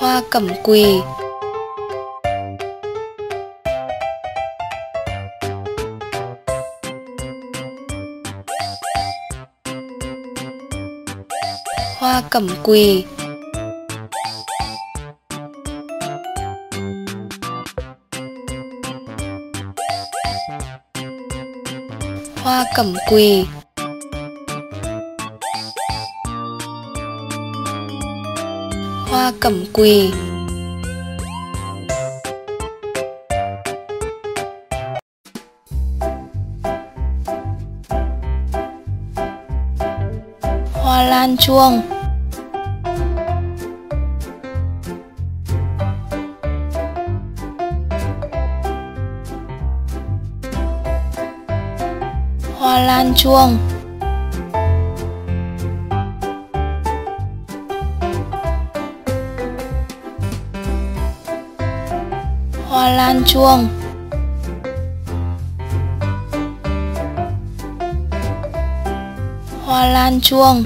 Hoa cẩm quỳ. Hoa cẩm quỳ. Hoa cẩm quỳ. Hoa cẩm quỳ. Hoa lan chuông. Hoa lan chuông. Hoa lan chuông. Hoa lan chuông.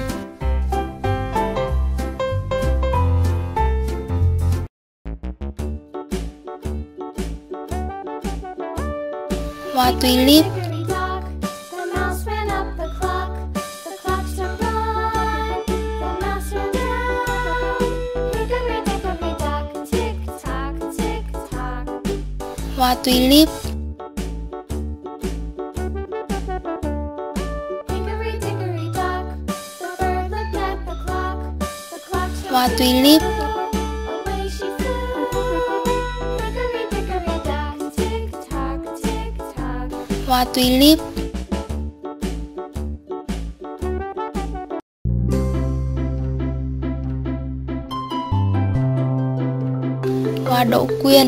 Hoa tulip. Hoa tulip. Hoa tulip. Hoa tulip. Hoa đỗ quyên.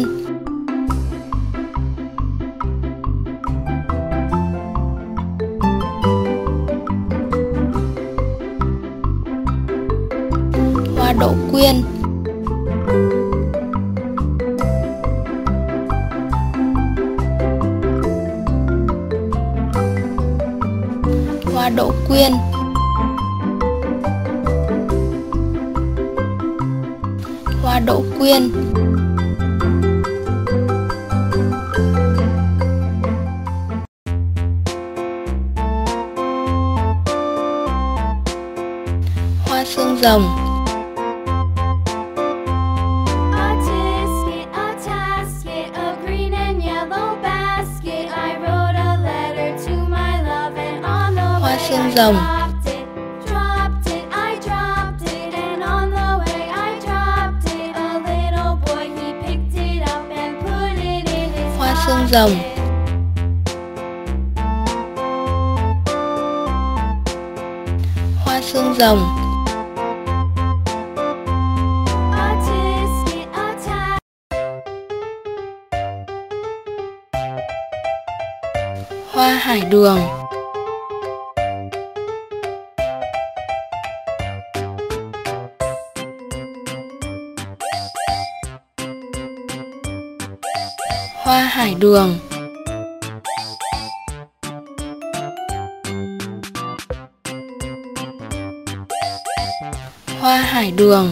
Hoa đỗ quyên. Hoa đỗ quyên. Hoa đỗ quyên. Hoa xương rồng. Hoa xương rồng. Hoa xương rồng. Hoa xương rồng. Hoa hải đường. Hoa hải đường. Hoa hải đường.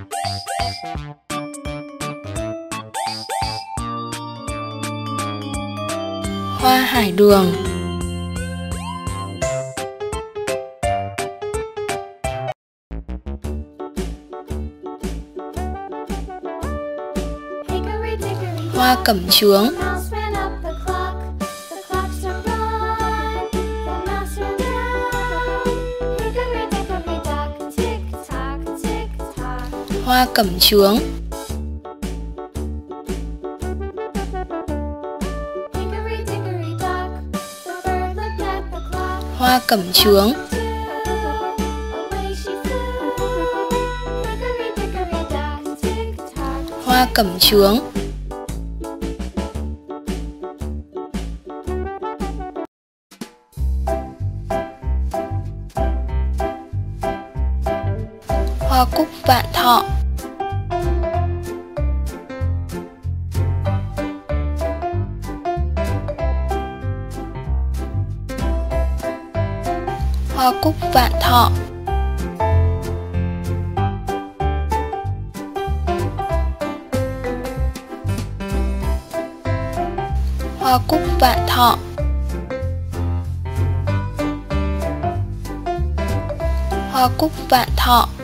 Hoa hải đường. Hoa cẩm chướng. Hoa cẩm chướng. Hoa cẩm chướng. Hoa cẩm chướng. Hoa cúc vạn thọ. Hoa cúc vạn thọ. Hoa cúc vạn thọ. Hoa cúc vạn thọ.